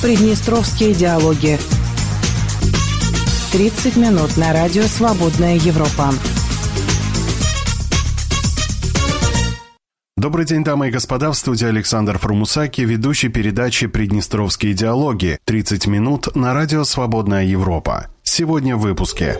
Приднестровские диалоги. 30 минут на радио «Свободная Европа». Добрый день, дамы и господа, в студии Александр Фрумусаки, ведущий передачи «Приднестровские диалоги». 30 минут на радио «Свободная Европа». Сегодня в выпуске.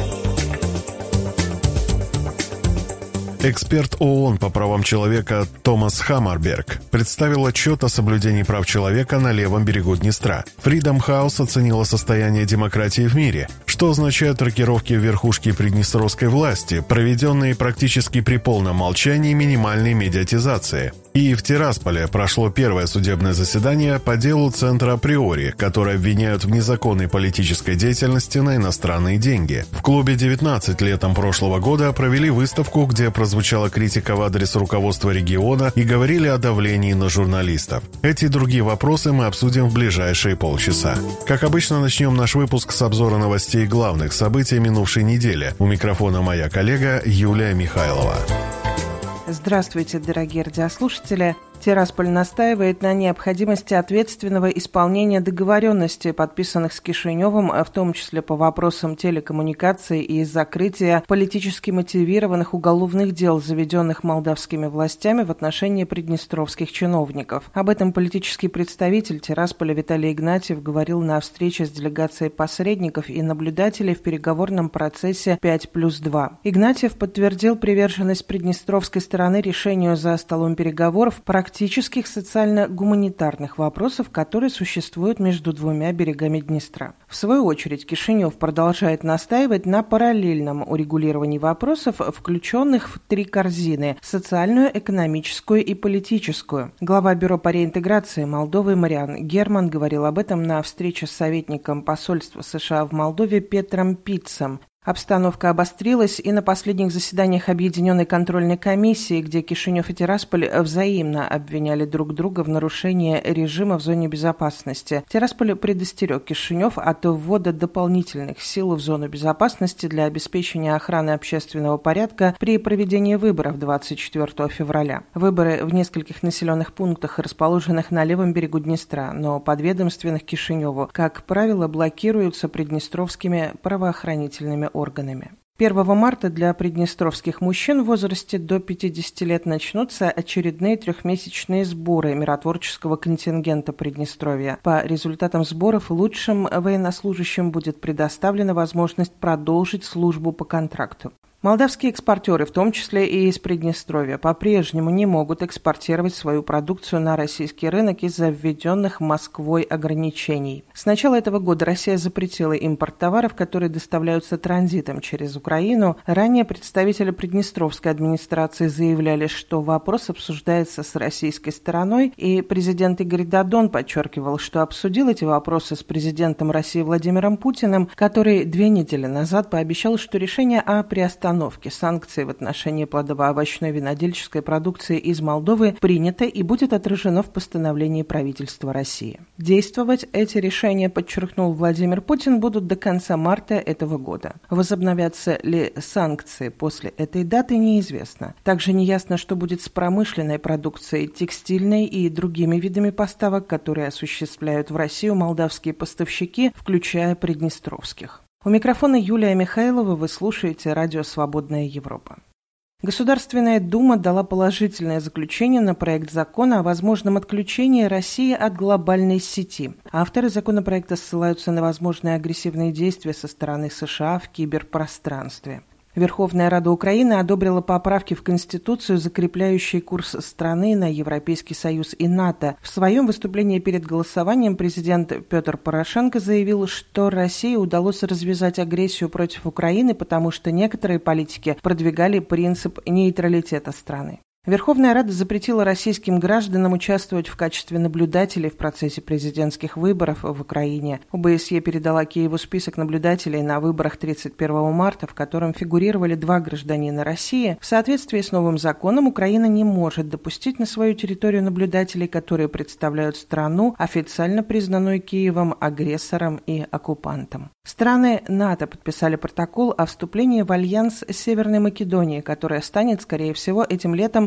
Эксперт ООН по правам человека Томас Хаммарберг представил отчет о соблюдении прав человека на левом берегу Днестра. Freedom House оценила состояние демократии в мире. Что означают рокировки в верхушке приднестровской власти, проведенные практически при полном молчании минимальной медиатизации. И в Тирасполе прошло первое судебное заседание по делу Центра Априори, который обвиняют в незаконной политической деятельности на иностранные деньги. В клубе 19 летом прошлого года провели выставку, где прозвучала критика в адрес руководства региона и говорили о давлении на журналистов. Эти и другие вопросы мы обсудим в ближайшие полчаса. Как обычно, начнем наш выпуск с обзора новостей главных событий минувшей недели. У микрофона моя коллега Юлия Михайлова. Здравствуйте, дорогие радиослушатели. Тирасполь настаивает на необходимости ответственного исполнения договоренностей, подписанных с Кишиневым, в том числе по вопросам телекоммуникаций и закрытия политически мотивированных уголовных дел, заведенных молдавскими властями в отношении приднестровских чиновников. Об этом политический представитель Тирасполя Виталий Игнатьев говорил на встрече с делегацией посредников и наблюдателей в переговорном процессе 5+2. Игнатьев подтвердил приверженность приднестровской стороны решению за столом переговоров практических социально-гуманитарных вопросов, которые существуют между двумя берегами Днестра. В свою очередь, Кишинев продолжает настаивать на параллельном урегулировании вопросов, включенных в 3 корзины – социальную, экономическую и политическую. Глава Бюро по реинтеграции Молдовы Мариан Герман говорил об этом на встрече с советником посольства США в Молдове Петром Питцем. Обстановка обострилась и на последних заседаниях Объединенной контрольной комиссии, где Кишинев и Тирасполь взаимно обвиняли друг друга в нарушении режима в зоне безопасности. Тирасполь предостерег Кишинев от ввода дополнительных сил в зону безопасности для обеспечения охраны общественного порядка при проведении выборов 24 февраля. Выборы в нескольких населенных пунктах, расположенных на левом берегу Днестра, но подведомственных Кишиневу, как правило, блокируются приднестровскими правоохранительными органами. 1 марта для приднестровских мужчин в возрасте до 50 лет начнутся очередные 3-месячные сборы миротворческого контингента Приднестровья. По результатам сборов лучшим военнослужащим будет предоставлена возможность продолжить службу по контракту. Молдавские экспортеры, в том числе и из Приднестровья, по-прежнему не могут экспортировать свою продукцию на российский рынок из-за введенных Москвой ограничений. С начала этого года Россия запретила импорт товаров, которые доставляются транзитом через Украину. Ранее представители Приднестровской администрации заявляли, что вопрос обсуждается с российской стороной, и президент Игорь Додон подчеркивал, что обсудил эти вопросы с президентом России Владимиром Путиным, который 2 недели назад пообещал, что решение о приостановке санкций в отношении плодово-овощной винодельческой продукции из Молдовы принято и будет отражено в постановлении правительства России. Действовать эти решения, подчеркнул Владимир Путин, будут до конца марта этого года. Возобновятся ли санкции после этой даты, неизвестно. Также неясно, что будет с промышленной продукцией, текстильной и другими видами поставок, которые осуществляют в Россию молдавские поставщики, включая приднестровских. У микрофона Юлия Михайлова, вы слушаете радио «Свободная Европа». Государственная Дума дала положительное заключение на проект закона о возможном отключении России от глобальной сети. Авторы законопроекта ссылаются на возможные агрессивные действия со стороны США в киберпространстве. Верховная Рада Украины одобрила поправки в Конституцию, закрепляющие курс страны на Европейский Союз и НАТО. В своем выступлении перед голосованием президент Петр Порошенко заявил, что России удалось развязать агрессию против Украины, потому что некоторые политики продвигали принцип нейтралитета страны. Верховная Рада запретила российским гражданам участвовать в качестве наблюдателей в процессе президентских выборов в Украине. ОБСЕ передала Киеву список наблюдателей на выборах 31 марта, в котором фигурировали 2 гражданина России. В соответствии с новым законом Украина не может допустить на свою территорию наблюдателей, которые представляют страну, официально признанную Киевом агрессором и оккупантом. Страны НАТО подписали протокол о вступлении в альянс с Северной Македонией, которая станет, скорее всего, этим летом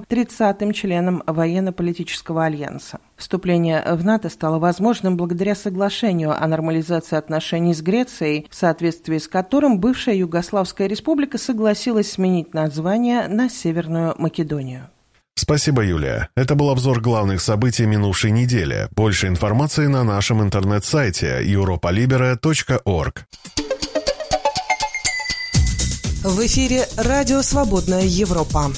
30-м членом военно-политического альянса. Вступление в НАТО стало возможным благодаря соглашению о нормализации отношений с Грецией, в соответствии с которым бывшая Югославская республика согласилась сменить название на Северную Македонию. Спасибо, Юлия. Это был обзор главных событий минувшей недели. Больше информации на нашем интернет-сайте europalibera.org. В эфире «Радио Свободная Европа».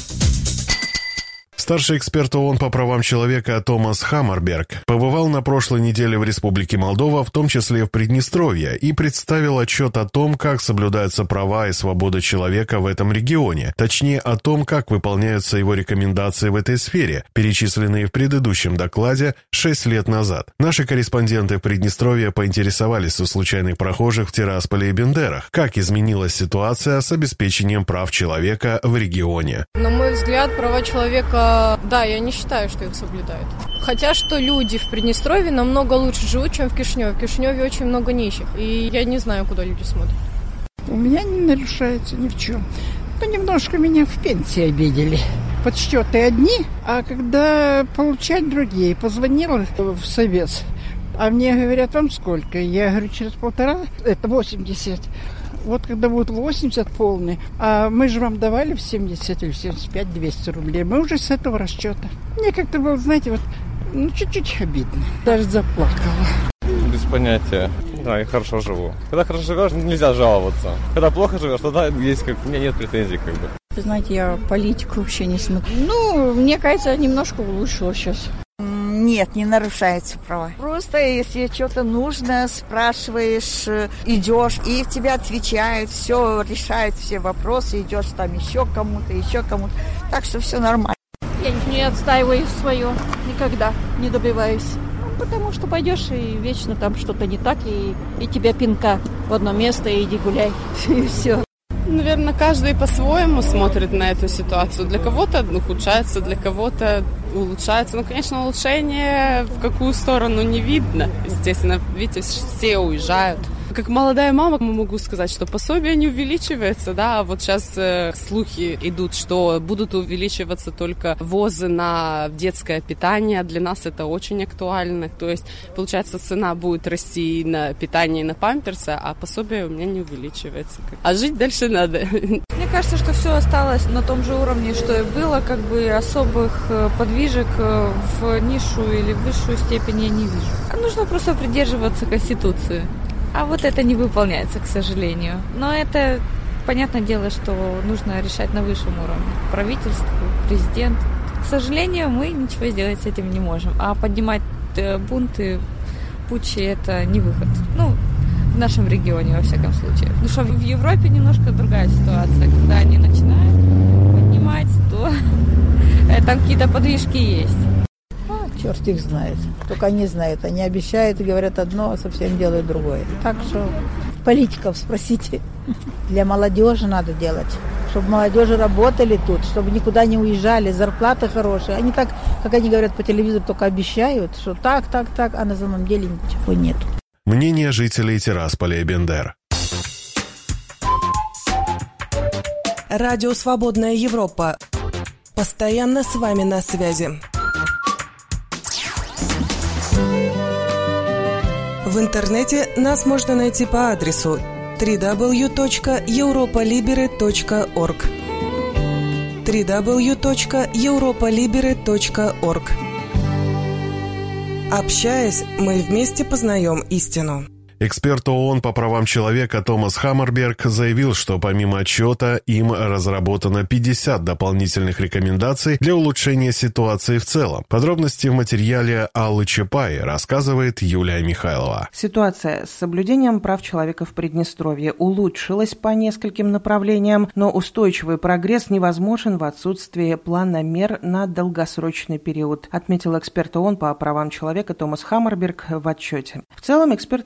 Старший эксперт ООН по правам человека Томас Хаммарберг побывал на прошлой неделе в Республике Молдова, в том числе в Приднестровье, и представил отчет о том, как соблюдаются права и свобода человека в этом регионе, точнее о том, как выполняются его рекомендации в этой сфере, перечисленные в предыдущем докладе 6 лет назад. Наши корреспонденты в Приднестровье поинтересовались у случайных прохожих в Тирасполе и Бендерах, как изменилась ситуация с обеспечением прав человека в регионе. На мой взгляд, права человека, да, я не считаю, что их соблюдают. Хотя что люди в Приднестровье намного лучше живут, чем в Кишиневе. В Кишиневе очень много нищих, и я не знаю, куда люди смотрят. У меня не нарушается ни в чем. Ну, немножко меня в пенсии обидели. Подсчеты одни, а когда получать другие. Позвонила в совет, а мне говорят, вам сколько? Я говорю, через 1,5, это 80. Вот когда будет 80 полный, а мы же вам давали в 70 или 75 200 рублей. Мы уже с этого расчета. Мне как-то было, знаете, вот, чуть-чуть обидно. Даже заплакала. Без понятия. Да, я хорошо живу. Когда хорошо живешь, нельзя жаловаться. Когда плохо живешь, тогда есть у меня нет претензий как бы. Вы знаете, я политику вообще не смотрю. Ну, мне кажется, немножко улучшилось сейчас. Нет, не нарушаются права. Просто если что-то нужно, спрашиваешь, идешь, и тебе отвечают, все решают, все вопросы, идешь там еще кому-то. Так что все нормально. Я не отстаиваю свое, никогда не добиваюсь. Потому что пойдешь и вечно там что-то не так, и тебя пинка в одно место, и иди гуляй, и все. Наверное, каждый по-своему смотрит на эту ситуацию. Для кого-то ухудшается, для кого-то улучшается. Ну, конечно, улучшение в какую сторону не видно. Естественно, видите, все уезжают. Как молодая мама могу сказать, что пособие не увеличивается, да, а вот сейчас слухи идут, что будут увеличиваться только ВОЗы на детское питание. Для нас это очень актуально. То есть, получается, цена будет расти на питание и на памперсы, а пособие у меня не увеличивается. А жить дальше надо. Мне кажется, что все осталось на том же уровне, что и было, как бы особых подвижек в низшую или высшую степень я не вижу. Нужно просто придерживаться Конституции. А вот это не выполняется, к сожалению. Но это, понятное дело, что нужно решать на высшем уровне. Правительство, президент. К сожалению, мы ничего сделать с этим не можем. А поднимать бунты, путчи – это не выход. Ну, в нашем регионе, во всяком случае. Потому что в Европе немножко другая ситуация. Когда они начинают поднимать, то там какие-то подвижки есть. Черт их знает. Только они знают. Они обещают и говорят одно, а совсем делают другое. Так что политиков спросите. Для молодежи надо делать. Чтобы молодежи работали тут, чтобы никуда не уезжали, зарплаты хорошие. Они так, как они говорят по телевизору, только обещают, что так, а на самом деле ничего нет. Мнение жителей Тирасполя и Бендер. Радио «Свободная Европа». Постоянно с вами на связи. В интернете нас можно найти по адресу www.europalibera.org www.europalibera.org. Общаясь, мы вместе познаем истину. Эксперт ООН по правам человека Томас Хаммарберг заявил, что помимо отчета им разработано 50 дополнительных рекомендаций для улучшения ситуации в целом. Подробности в материале Аллы Чапай, рассказывает Юлия Михайлова. Ситуация с соблюдением прав человека в Приднестровье улучшилась по нескольким направлениям, но устойчивый прогресс невозможен в отсутствии плана мер на долгосрочный период, отметил эксперт ООН по правам человека Томас Хаммарберг в отчете. В целом эксперт отметил,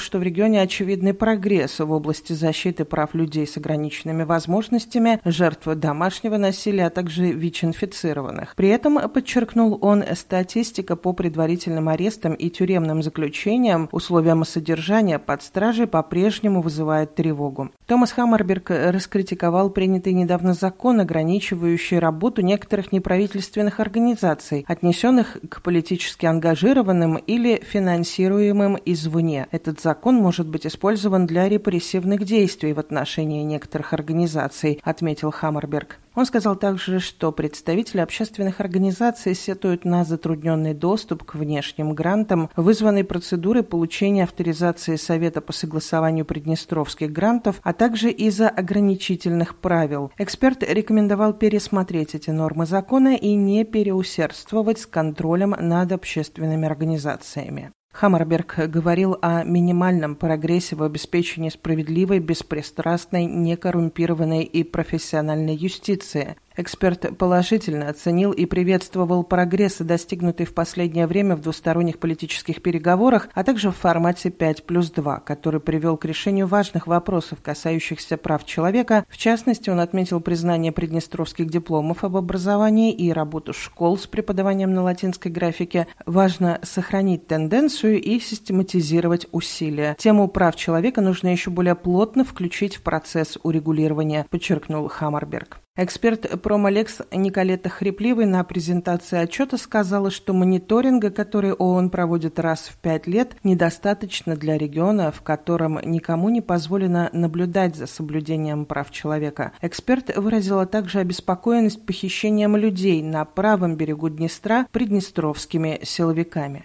что в регионе очевидный прогресс в области защиты прав людей с ограниченными возможностями, жертв домашнего насилия, а также ВИЧ-инфицированных. При этом, подчеркнул он, статистика по предварительным арестам и тюремным заключениям, условиям содержания под стражей по-прежнему вызывает тревогу. Томас Хаммарберг раскритиковал принятый недавно закон, ограничивающий работу некоторых неправительственных организаций, отнесенных к политически ангажированным или финансируемым извне. Этот закон может быть использован для репрессивных действий в отношении некоторых организаций, отметил Хаммарберг. Он сказал также, что представители общественных организаций сетуют на затрудненный доступ к внешним грантам, вызванный процедурой получения авторизации Совета по согласованию приднестровских грантов, а также из-за ограничительных правил. Эксперт рекомендовал пересмотреть эти нормы закона и не переусердствовать с контролем над общественными организациями. Хаммарберг говорил о минимальном прогрессе в обеспечении справедливой, беспристрастной, некоррумпированной и профессиональной юстиции. Эксперт положительно оценил и приветствовал прогресс, достигнутый в последнее время в двусторонних политических переговорах, а также в формате 5+2, который привел к решению важных вопросов, касающихся прав человека. В частности, он отметил признание приднестровских дипломов об образовании и работу школ с преподаванием на латинской графике. Важно сохранить тенденцию и систематизировать усилия. Тему прав человека нужно еще более плотно включить в процесс урегулирования, подчеркнул Хаммарберг. Эксперт Промолекс Николета Хрипливой на презентации отчета сказала, что мониторинга, который ООН проводит раз в 5 лет, недостаточно для региона, в котором никому не позволено наблюдать за соблюдением прав человека. Эксперт выразила также обеспокоенность похищением людей на правом берегу Днестра приднестровскими силовиками.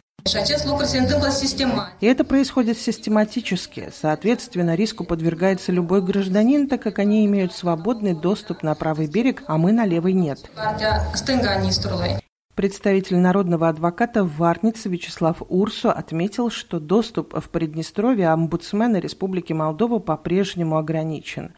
И это происходит систематически. Соответственно, риску подвергается любой гражданин, так как они имеют свободный доступ на правый берег, а мы на левый нет. Представитель народного адвоката в Варнице Вячеслав Урсо отметил, что доступ в Приднестровье омбудсмена Республики Молдова по-прежнему ограничен.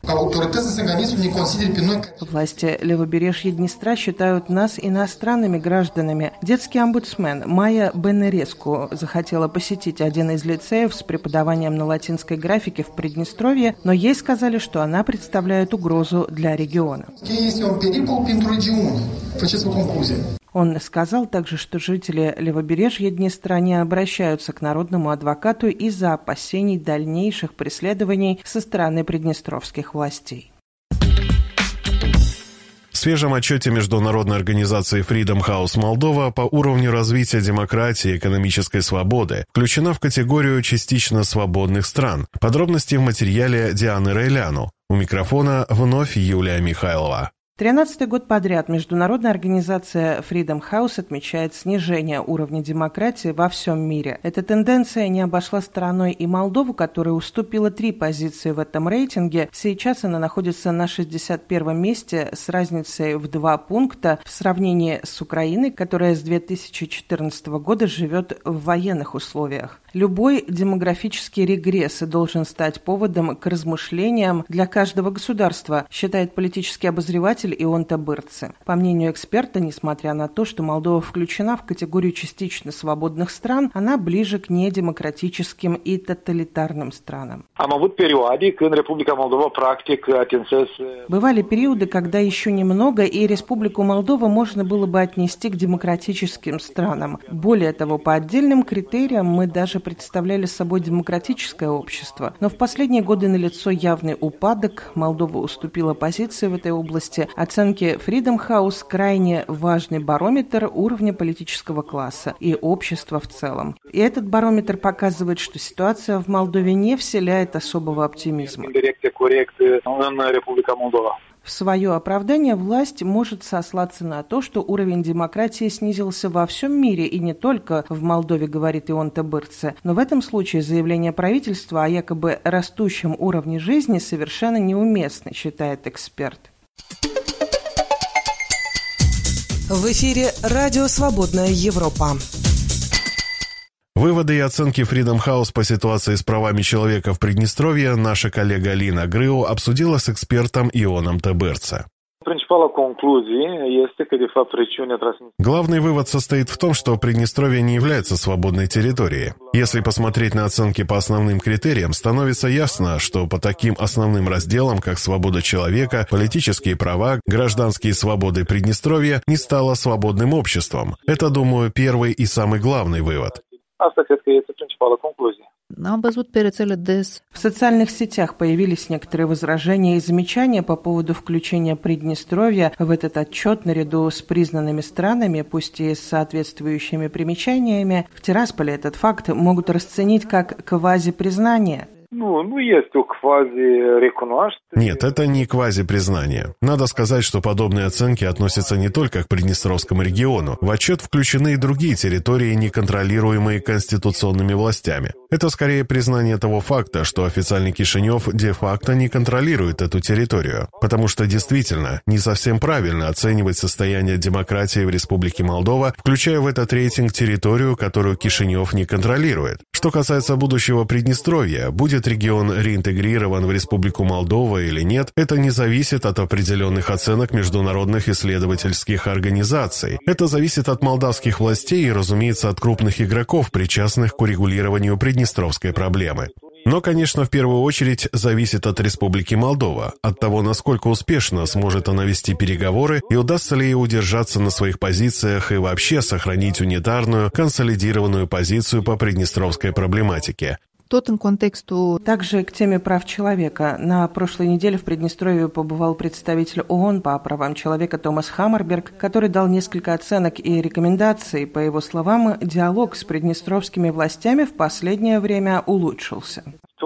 Власти левобережья Днестра считают нас иностранными гражданами. Детский омбудсмен Майя Бенереску захотела посетить один из лицеев с преподаванием на латинской графике в Приднестровье, но ей сказали, что она представляет угрозу для региона. Он сказал также, что жители левобережья Днестра не обращаются к народному адвокату из-за опасений дальнейших преследований со стороны приднестровских властей. В свежем отчете международной организации Freedom House Молдова по уровню развития демократии и экономической свободы включена в категорию частично свободных стран. Подробности в материале Дианы Рейляну. У микрофона вновь Юлия Михайлова. 13-й год подряд международная организация Freedom House отмечает снижение уровня демократии во всем мире. Эта тенденция не обошла стороной и Молдову, которая уступила 3 позиции в этом рейтинге. Сейчас она находится на 61-м месте с разницей в 2 пункта в сравнении с Украиной, которая с 2014 года живет в военных условиях. Любой демографический регресс должен стать поводом к размышлениям для каждого государства, считает политический обозреватель Ион Табырцы. По мнению эксперта, несмотря на то, что Молдова включена в категорию частично свободных стран, она ближе к недемократическим и тоталитарным странам. Бывали периоды, когда еще немного, и Республику Молдова можно было бы отнести к демократическим странам. Более того, по отдельным критериям мы даже представляли собой демократическое общество. Но в последние годы налицо явный упадок. Молдова уступила позиции в этой области. Оценки Freedom House – крайне важный барометр уровня политического класса и общества в целом. И этот барометр показывает, что ситуация в Молдове не вселяет особого оптимизма. В свое оправдание власть может сослаться на то, что уровень демократии снизился во всем мире и не только в Молдове, говорит Ион Табырцы. Но в этом случае заявление правительства о якобы растущем уровне жизни совершенно неуместно, считает эксперт. В эфире «Радио Свободная Европа». Выводы и оценки Freedom House по ситуации с правами человека в Приднестровье наша коллега Лина Грыу обсудила с экспертом Ионом Табырцы. Главный вывод состоит в том, что Приднестровье не является свободной территорией. Если посмотреть на оценки по основным критериям, становится ясно, что по таким основным разделам, как свобода человека, политические права, гражданские свободы Приднестровья, не стало свободным обществом. Это, думаю, первый и самый главный вывод. В социальных сетях появились некоторые возражения и замечания по поводу включения Приднестровья в этот отчет наряду с признанными странами, пусть и с соответствующими примечаниями. В Тирасполе этот факт могут расценить как квазипризнание. Нет, это не квазипризнание. Надо сказать, что подобные оценки относятся не только к Приднестровскому региону. В отчет включены и другие территории, не контролируемые конституционными властями. Это скорее признание того факта, что официальный Кишинев де-факто не контролирует эту территорию. Потому что действительно не совсем правильно оценивать состояние демократии в Республике Молдова, включая в этот рейтинг территорию, которую Кишинев не контролирует. Что касается будущего Приднестровья, будет регион реинтегрирован в Республику Молдова или нет, это не зависит от определенных оценок международных исследовательских организаций. Это зависит от молдавских властей и, разумеется, от крупных игроков, причастных к урегулированию приднестровской проблемы. Но, конечно, в первую очередь зависит от Республики Молдова, от того, насколько успешно сможет она вести переговоры и удастся ли ей удержаться на своих позициях и вообще сохранить унитарную, консолидированную позицию по приднестровской проблематике. Также к теме прав человека. На прошлой неделе в Приднестровье побывал представитель ООН по правам человека Томас Хаммарберг, который дал несколько оценок и рекомендаций. По его словам, диалог с приднестровскими властями в последнее время улучшился.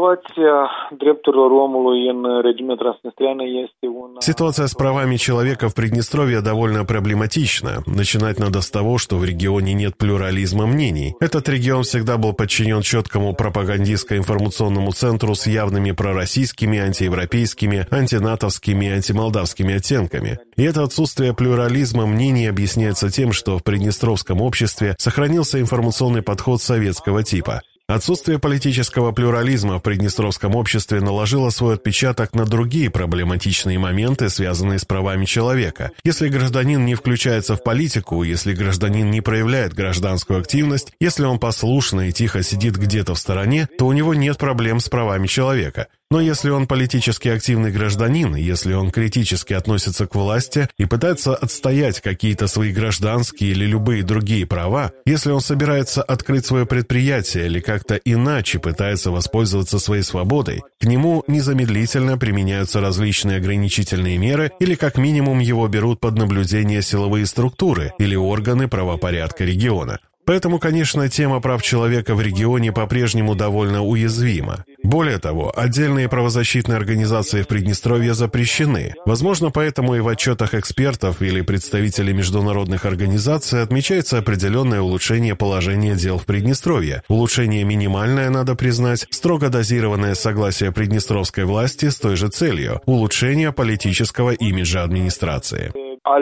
Ситуация с правами человека в Приднестровье довольно проблематична. Начинать надо с того, что в регионе нет плюрализма мнений. Этот регион всегда был подчинен четкому пропагандистско-информационному центру с явными пророссийскими, антиевропейскими, антинатовскими и антимолдавскими оттенками. И это отсутствие плюрализма мнений объясняется тем, что в приднестровском обществе сохранился информационный подход советского типа. Отсутствие политического плюрализма в приднестровском обществе наложило свой отпечаток на другие проблематичные моменты, связанные с правами человека. Если гражданин не включается в политику, если гражданин не проявляет гражданскую активность, если он послушно и тихо сидит где-то в стороне, то у него нет проблем с правами человека. Но если он политически активный гражданин, если он критически относится к власти и пытается отстоять какие-то свои гражданские или любые другие права, если он собирается открыть свое предприятие или как-то иначе пытается воспользоваться своей свободой, к нему незамедлительно применяются различные ограничительные меры или как минимум его берут под наблюдение силовые структуры или органы правопорядка региона. Поэтому, конечно, тема прав человека в регионе по-прежнему довольно уязвима. Более того, отдельные правозащитные организации в Приднестровье запрещены. Возможно, поэтому и в отчетах экспертов или представителей международных организаций отмечается определенное улучшение положения дел в Приднестровье. Улучшение минимальное, надо признать, строго дозированное согласие приднестровской власти с той же целью – улучшение политического имиджа администрации.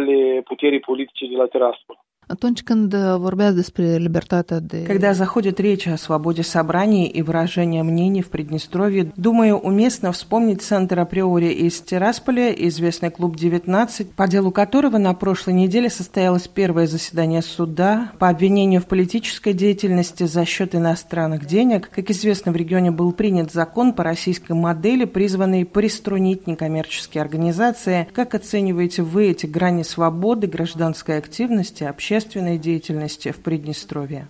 Когда заходит речь о свободе собраний и выражения мнений в Приднестровье, думаю, уместно вспомнить центр априори из Тирасполя, известный клуб 19, по делу которого на прошлой неделе состоялось первое заседание суда по обвинению в политической деятельности за счет иностранных денег. Как известно, в регионе был принят закон по российской модели, призванный приструнить некоммерческие организации. Как оцениваете вы эти грани свободы, гражданской активности, общественной деятельности в Приднестровье?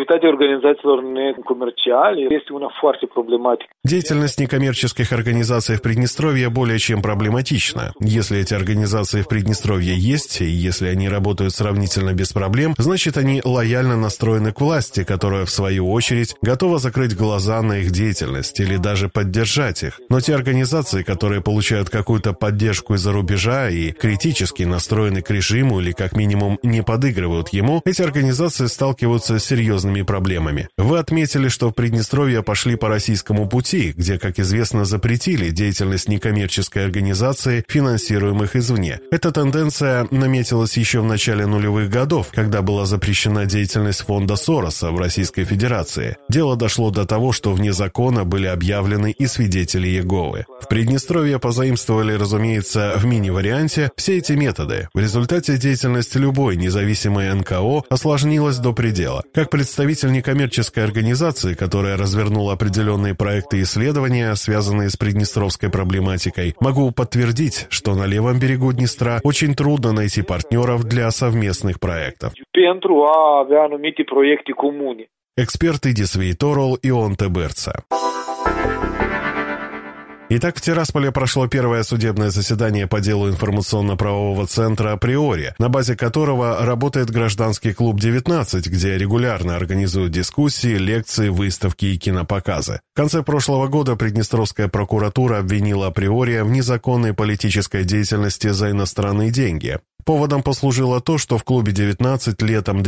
Деятельность некоммерческих организаций в Приднестровье более чем проблематична. Если эти организации в Приднестровье есть, и если они работают сравнительно без проблем, значит они лояльно настроены к власти, которая, в свою очередь, готова закрыть глаза на их деятельность или даже поддержать их. Но те организации, которые получают какую-то поддержку из-за рубежа и критически настроены к режиму или как минимум не подыгрывают сочувствуют ему, эти организации сталкиваются с серьезными проблемами. Вы отметили, что в Приднестровье пошли по российскому пути, где, как известно, запретили деятельность некоммерческой организации, финансируемых извне. Эта тенденция наметилась еще в начале нулевых годов, когда была запрещена деятельность фонда Сороса в Российской Федерации. Дело дошло до того, что вне закона были объявлены и свидетели Иеговы. В Приднестровье позаимствовали, разумеется, в мини-варианте все эти методы. В результате деятельность любой независимой НКО осложнилась до предела. Как представитель некоммерческой организации, которая развернула определенные проекты исследования, связанные с приднестровской проблематикой, могу подтвердить, что на левом берегу Днестра очень трудно найти партнеров для совместных проектов. Эксперт Идис Вейторол Ион Теберца. Итак, в Тирасполе прошло первое судебное заседание по делу информационно-правового центра «Априори», на базе которого работает гражданский клуб 19, где регулярно организуют дискуссии, лекции, выставки и кинопоказы. В конце прошлого года Приднестровская прокуратура обвинила «Априори» в незаконной политической деятельности за иностранные деньги. Поводом послужило то, что в клубе 19 летом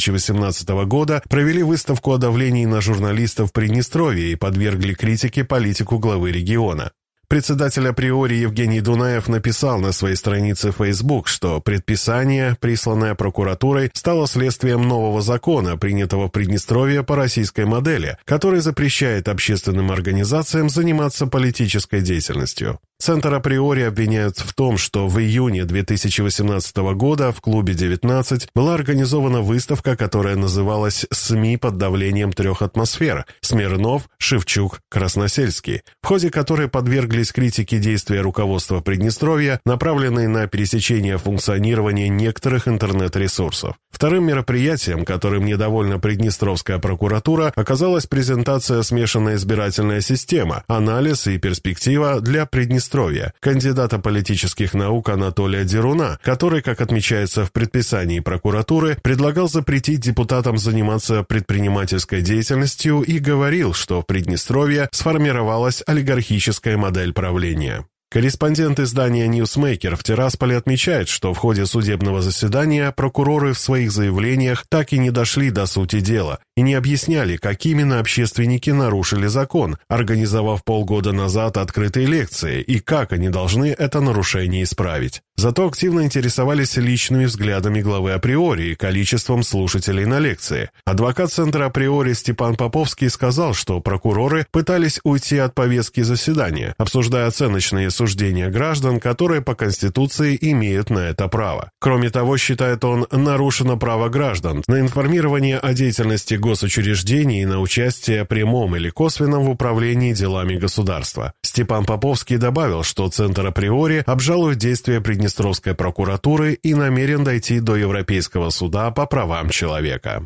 2018 года провели выставку о давлении на журналистов в Приднестровье и подвергли критике политику главы региона. Председатель «Априори» Евгений Дунаев написал на своей странице Facebook, что предписание, присланное прокуратурой, стало следствием нового закона, принятого в Приднестровье по российской модели, который запрещает общественным организациям заниматься политической деятельностью. Центр «Априори» обвиняют в том, что в июне 2018 года в клубе 19 была организована выставка, которая называлась «СМИ под давлением трех атмосфер» – Смирнов, Шевчук, Красносельский, в ходе которой подверглись критике действия руководства Приднестровья, направленные на пересечение функционирования некоторых интернет-ресурсов. Вторым мероприятием, которым недовольна Приднестровская прокуратура, оказалась презентация «Смешанная избирательная система. Анализ и перспектива для Приднестровья» кандидата политических наук Анатолия Деруна, который, как отмечается в предписании прокуратуры, предлагал запретить депутатам заниматься предпринимательской деятельностью и говорил, что в Приднестровье сформировалась олигархическая модель правления. Корреспондент издания «Ньюсмейкер» в Тирасполе отмечает, что в ходе судебного заседания прокуроры в своих заявлениях так и не дошли до сути дела и не объясняли, как именно общественники нарушили закон, организовав полгода назад открытые лекции, и как они должны это нарушение исправить. Зато активно интересовались личными взглядами главы «Априори» и количеством слушателей на лекции. Адвокат центра «Априори» Степан Поповский сказал, что прокуроры пытались уйти от повестки заседания, обсуждая оценочные суждения граждан, которые по Конституции имеют на это право. Кроме того, считает он, нарушено право граждан на информирование о деятельности госучреждений и на участие прямом или косвенном в управлении делами государства. Степан Поповский добавил, что Центр «Априори» обжалует действия Приднестровской прокуратуры и намерен дойти до Европейского суда по правам человека.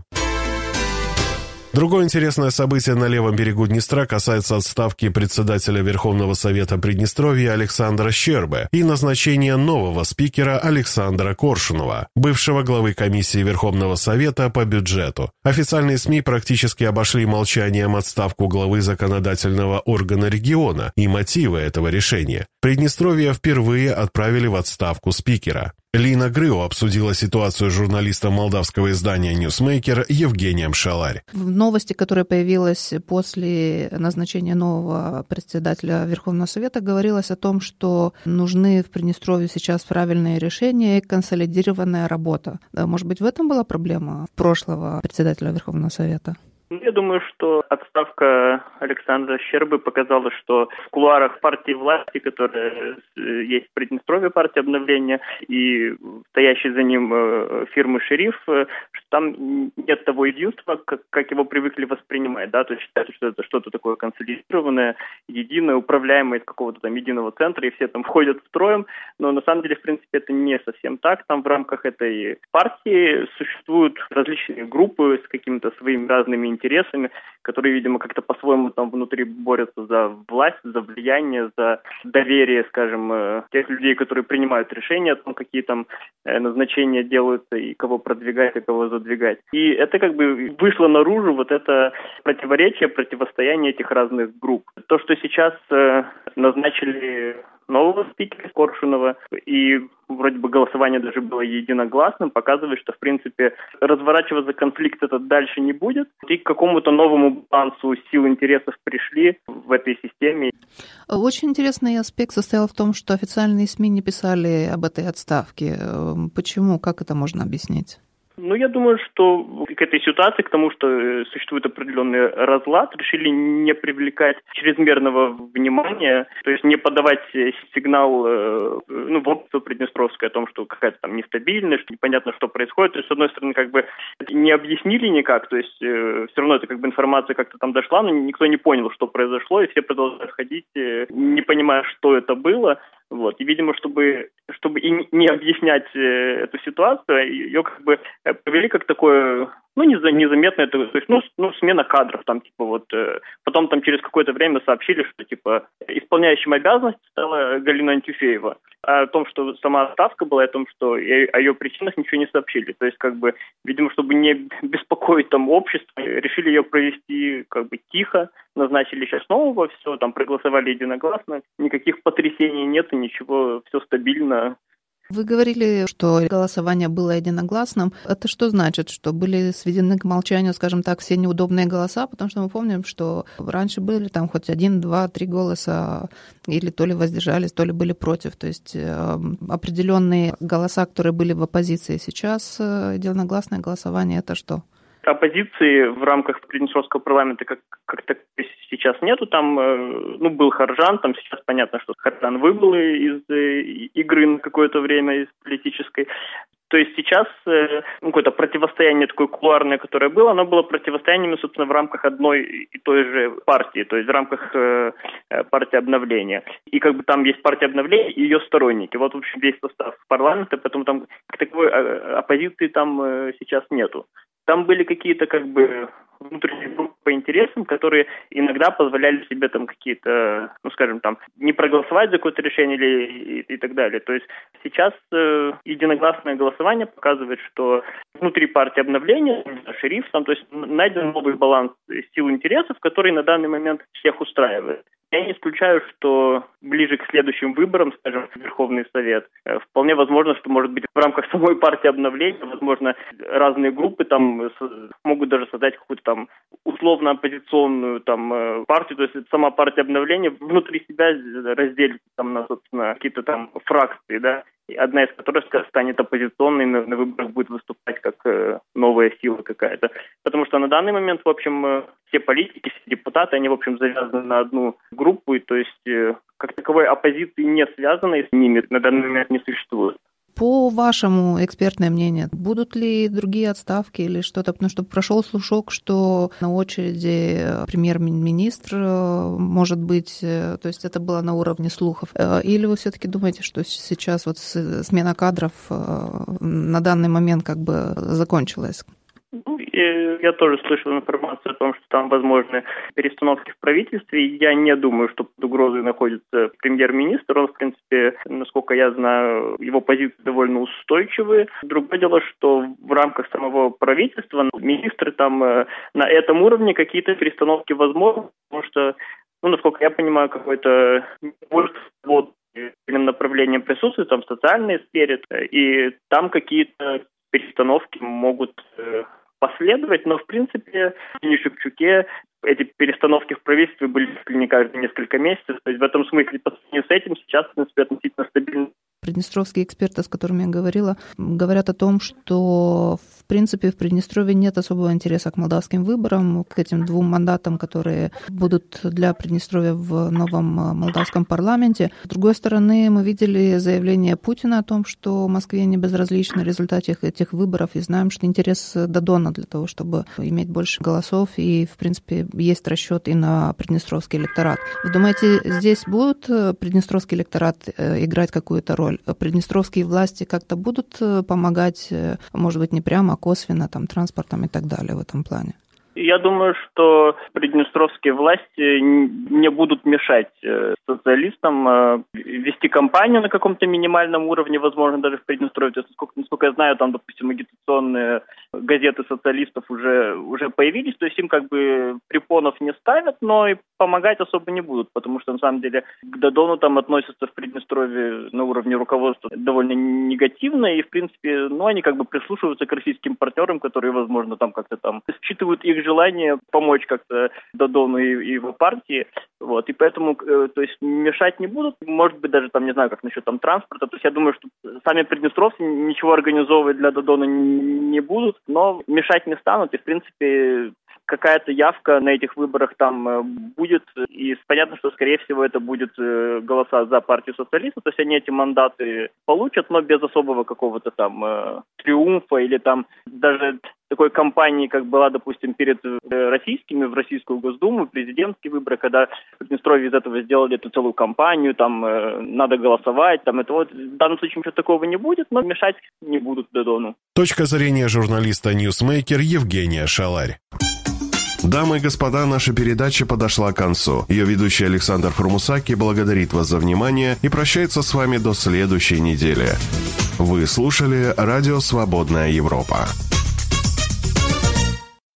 Другое интересное событие на левом берегу Днестра касается отставки председателя Верховного Совета Приднестровья Александра Щербы и назначения нового спикера Александра Коршунова, бывшего главы комиссии Верховного Совета по бюджету. Официальные СМИ практически обошли молчанием отставку главы законодательного органа региона и мотивы этого решения. Приднестровье впервые отправили в отставку спикера. Лина Грыо обсудила ситуацию с журналистом молдавского издания «Ньюсмейкер» Евгением Шаларь. В новости, которая появилась после назначения нового председателя Верховного Совета, говорилось о том, что нужны в Приднестровье сейчас правильные решения и консолидированная работа. Может быть, в этом была проблема прошлого председателя Верховного Совета? Я думаю, что отставка Александра Щербы показала, что в кулуарах партии власти, которая есть в Приднестровье, партия обновления, и стоящей за ним фирмы «Шериф», что там нет того единства, как его привыкли воспринимать, да, то есть считается, что это что-то такое консолидированное, единое, управляемое из какого-то там единого центра, и все там входят строем, но на самом деле, в принципе, это не совсем так. Там в рамках этой партии существуют различные группы с какими-то своими разными интересами, которые, видимо, как-то по-своему там внутри борются за власть, за влияние, за доверие, скажем, тех людей, которые принимают решения о том, какие там назначения делаются и кого продвигать, и кого задвигать. И это как бы вышло наружу, вот это противоречие, противостояние этих разных групп. То, что сейчас назначили нового спикера Коршунова, и вроде бы голосование даже было единогласным, показывает, что, в принципе, разворачиваться конфликт этот дальше не будет, и к какому-то новому балансу сил интересов пришли в этой системе. Очень интересный аспект состоял в том, что официальные СМИ не писали об этой отставке. Почему? Как это можно объяснить? Я думаю, что к этой ситуации, к тому, что существует определенный разлад, решили не привлекать чрезмерного внимания, то есть не подавать сигнал в общество Приднестровское о том, что какая-то там нестабильность, непонятно, что происходит. То есть, с одной стороны, не объяснили никак, то есть все равно эта информация как-то там дошла, но никто не понял, что произошло, и все продолжают ходить, не понимая, что это было. И, видимо, чтобы и не объяснять эту ситуацию, ее провели как такое, незаметное, то есть, смена кадров, потом через какое-то время сообщили, что, исполняющим обязанности стала Галина Антюфеева, а о том, что сама отставка была, о том, что о ее причинах ничего не сообщили, то есть, видимо, чтобы не беспокоить общество, решили ее провести, тихо, назначили сейчас нового, все, проголосовали единогласно, никаких потрясений нет и ничего, все стабильно. Вы говорили, что голосование было единогласным. Это что значит? Что были сведены к молчанию, скажем так, все неудобные голоса? Потому что мы помним, что раньше были хоть 1, 2, 3 голоса, или то ли воздержались, то ли были против. То есть определенные голоса, которые были в оппозиции. Сейчас единогласное голосование — это что? Оппозиции в рамках Приднестровского парламента как сейчас нету. Там был Харжан, там сейчас понятно, что Харжан выбыл из игры на какое-то время, из политической. То есть сейчас какое-то противостояние такое кулуарное, которое было, оно было противостоянием, собственно, в рамках одной и той же партии, то есть в рамках партии обновления. И там есть партия обновления и ее сторонники. В общем, весь состав парламента, поэтому там такой оппозиции там сейчас нету. Там были какие-то внутренние группы по интересам, которые иногда позволяли себе какие-то, не проголосовать за какое-то решение и так далее. То есть сейчас единогласное голосование показывает, что внутри партии обновления, шериф, то есть найден новый баланс сил интересов, который на данный момент всех устраивает. Я не исключаю, что ближе к следующим выборам, скажем, в Верховный Совет, вполне возможно, что, может быть, в рамках самой партии обновления, возможно, разные группы могут даже создать какую-то условно-оппозиционную партию, то есть сама партия обновления внутри себя разделит на, собственно, какие-то фракции, да, и одна из которых станет оппозиционной, на выборах будет выступать как новая сила какая-то. Потому что на данный момент, в общем, все политики, все депутаты, они, в общем, завязаны на одну группу, и то есть как таковой оппозиции не связанной с ними на данный момент не существует. По вашему экспертное мнение, будут ли другие отставки или что-то? Потому что прошел слушок, что на очереди премьер-министр, может быть, то есть это было на уровне слухов. Или вы все-таки думаете, что сейчас смена кадров на данный момент закончилась? Я тоже слышал информацию о том, что там возможны перестановки в правительстве. Я не думаю, что под угрозой находится премьер-министр. Он, в принципе, насколько я знаю, его позиции довольно устойчивые. Другое дело, что в рамках самого правительства министры на этом уровне какие-то перестановки возможны, потому что, насколько я понимаю, какой-то направление присутствует в социальной сфере, и там какие-то перестановки могут последовать, но, в принципе, в Шевчуке эти перестановки в правительстве были не каждые несколько месяцев. То есть в этом смысле, по сравнению с этим, сейчас, в принципе, относительно стабильно. Приднестровские эксперты, с которыми я говорила, говорят о том, что, в принципе, в Приднестровье нет особого интереса к молдавским выборам, к этим 2 мандатам, которые будут для Приднестровья в новом молдавском парламенте. С другой стороны, мы видели заявление Путина о том, что Москве не безразличны результаты этих выборов, и знаем, что интерес Додона для того, чтобы иметь больше голосов, и, в принципе, есть расчет и на приднестровский электорат. Вы думаете, здесь будет приднестровский электорат играть какую-то роль? Приднестровские власти как-то будут помогать, может быть, не прямо, а косвенно, транспортом и так далее в этом плане? Я думаю, что приднестровские власти не будут мешать социалистам вести кампанию на каком-то минимальном уровне, возможно, даже в Приднестровье. То есть, насколько я знаю, там, допустим, агитационные газеты социалистов уже появились, то есть им как бы препонов не ставят, но и помогать особо не будут, потому что, на самом деле, к Додону там относятся в Приднестровье на уровне руководства довольно негативно, и, в принципе, они как бы прислушиваются к российским партнерам, которые, возможно, там как-то там считывают их желание помочь как-то Додону и его партии, вот, и поэтому, то есть, мешать не будут, может быть, даже там, не знаю, как насчет там транспорта, то есть, я думаю, что сами приднестровцы ничего организовывать для Додона не будут, но мешать не станут, и, в принципе, какая-то явка на этих выборах там будет, и понятно, что, скорее всего, это будет голоса за партию социалистов, то есть они эти мандаты получат, но без особого какого-то там триумфа или там даже такой кампании, как была, допустим, перед российскими, в Российскую Госдуму, президентские выборы, когда в Приднестровье из этого сделали эту целую кампанию, там надо голосовать, там это вот, в данном случае ничего такого не будет, но мешать не будут Додону. Точка зрения журналиста «Ньюсмейкер» Евгения Шаларь. Дамы и господа, наша передача подошла к концу. Ее ведущий Александр Формусаки благодарит вас за внимание и прощается с вами до следующей недели. Вы слушали «Радио Свободная Европа».